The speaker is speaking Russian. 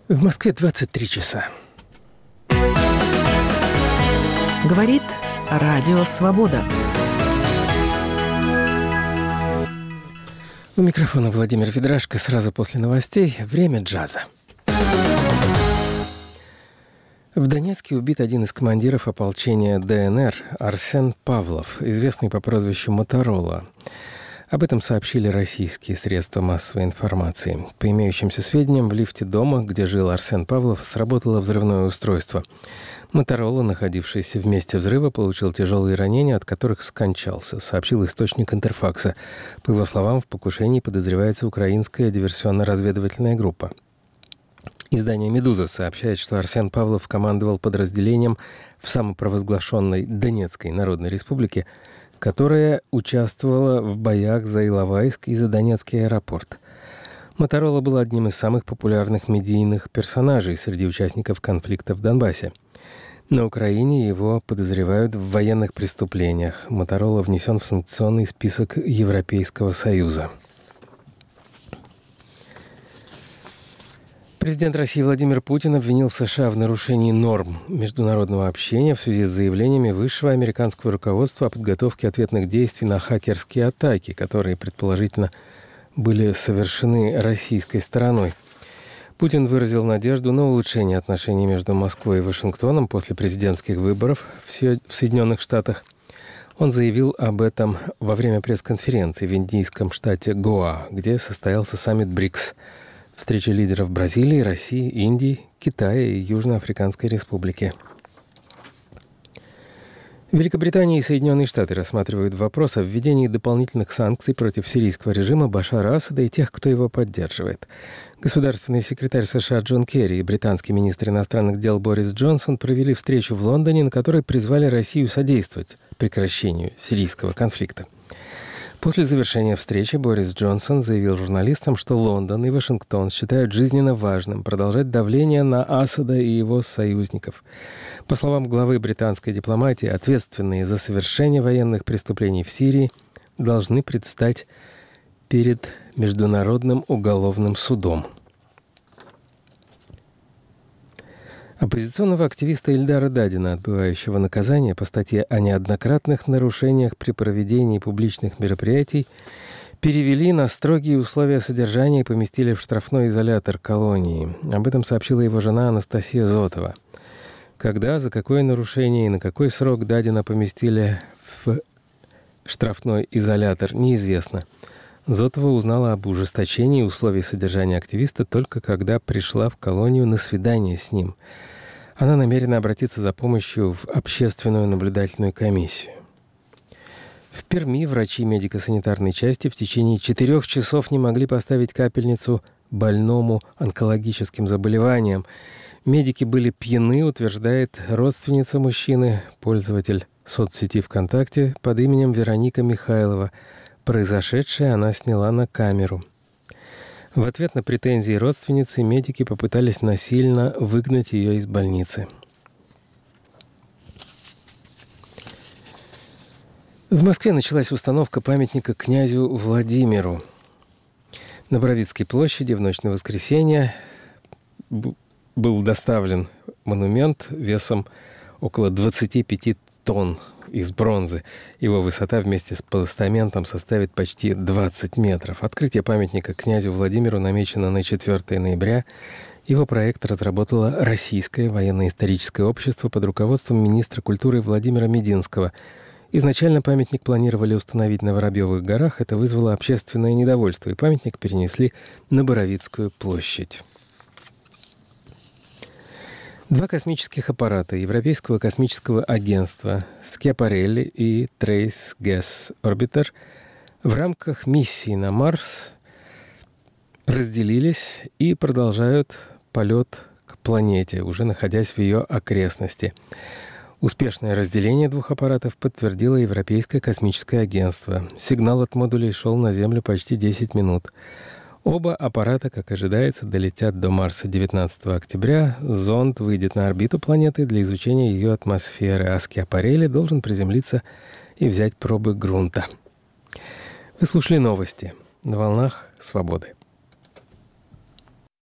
В Москве 23 часа. Говорит Радио Свобода. У микрофона Владимир Ведрашко. Сразу после новостей время джаза. В Донецке убит один из командиров ополчения ДНР Арсен Павлов, известный по прозвищу Моторола. Об этом сообщили российские средства массовой информации. По имеющимся сведениям, в лифте дома, где жил Арсен Павлов, сработало взрывное устройство. Моторола, находившийся в месте взрыва, получил тяжелые ранения, от которых скончался, сообщил источник Интерфакса. По его словам, в покушении подозревается украинская диверсионно-разведывательная группа. Издание «Медуза» сообщает, что Арсен Павлов командовал подразделением в самопровозглашенной Донецкой Народной Республике, которая участвовала в боях за Иловайск и за Донецкий аэропорт. Моторола был одним из самых популярных медийных персонажей среди участников конфликта в Донбассе. На Украине его подозревают в военных преступлениях. Моторола внесен в санкционный список Европейского Союза. Президент России Владимир Путин обвинил США в нарушении норм международного общения в связи с заявлениями высшего американского руководства о подготовке ответных действий на хакерские атаки, которые, предположительно, были совершены российской стороной. Путин выразил надежду на улучшение отношений между Москвой и Вашингтоном после президентских выборов в Соединенных Штатах. Он заявил об этом во время пресс-конференции в индийском штате Гоа, где состоялся саммит БРИКС. Встреча лидеров Бразилии, России, Индии, Китая и Южноафриканской Республики. Великобритания и Соединенные Штаты рассматривают вопрос о введении дополнительных санкций против сирийского режима Башара Асада и тех, кто его поддерживает. Государственный секретарь США Джон Керри и британский министр иностранных дел Борис Джонсон провели встречу в Лондоне, на которой призвали Россию содействовать прекращению сирийского конфликта. После завершения встречи Борис Джонсон заявил журналистам, что Лондон и Вашингтон считают жизненно важным продолжать давление на Асада и его союзников. По словам главы британской дипломатии, ответственные за совершение военных преступлений в Сирии должны предстать перед Международным уголовным судом. Оппозиционного активиста Ильдара Дадина, отбывающего наказание по статье о неоднократных нарушениях при проведении публичных мероприятий, перевели на строгие условия содержания и поместили в штрафной изолятор колонии. Об этом сообщила его жена Анастасия Зотова. Когда, за какое нарушение и на какой срок Дадина поместили в штрафной изолятор, неизвестно. Зотова узнала об ужесточении условий содержания активиста только когда пришла в колонию на свидание с ним. Она намерена обратиться за помощью в общественную наблюдательную комиссию. В Перми врачи медико-санитарной части в течение 4 часов не могли поставить капельницу больному онкологическим заболеванием. Медики были пьяны, утверждает родственница мужчины, пользователь соцсети ВКонтакте под именем Вероника Михайлова. Произошедшее она сняла на камеру. В ответ на претензии родственницы медики попытались насильно выгнать ее из больницы. В Москве началась установка памятника князю Владимиру. На Боровицкой площади в ночь на воскресенье был доставлен монумент весом около 25 тонн из бронзы. Его высота вместе с постаментом составит почти 20 метров. Открытие памятника князю Владимиру намечено на 4 ноября. Его проект разработало Российское военно-историческое общество под руководством министра культуры Владимира Мединского. Изначально памятник планировали установить на Воробьевых горах. Это вызвало общественное недовольство, и памятник перенесли на Боровицкую площадь. 2 космических аппарата Европейского космического агентства Schiaparelli и Trace Gas Orbiter в рамках миссии на Марс разделились и продолжают полет к планете, уже находясь в ее окрестности. Успешное разделение 2 аппаратов подтвердило Европейское космическое агентство. Сигнал от модулей шел на Землю почти 10 минут. Оба аппарата, как ожидается, долетят до Марса 19 октября. Зонд выйдет на орбиту планеты для изучения ее атмосферы, а Schiaparelli должен приземлиться и взять пробы грунта. Вы слушали новости на волнах Свободы.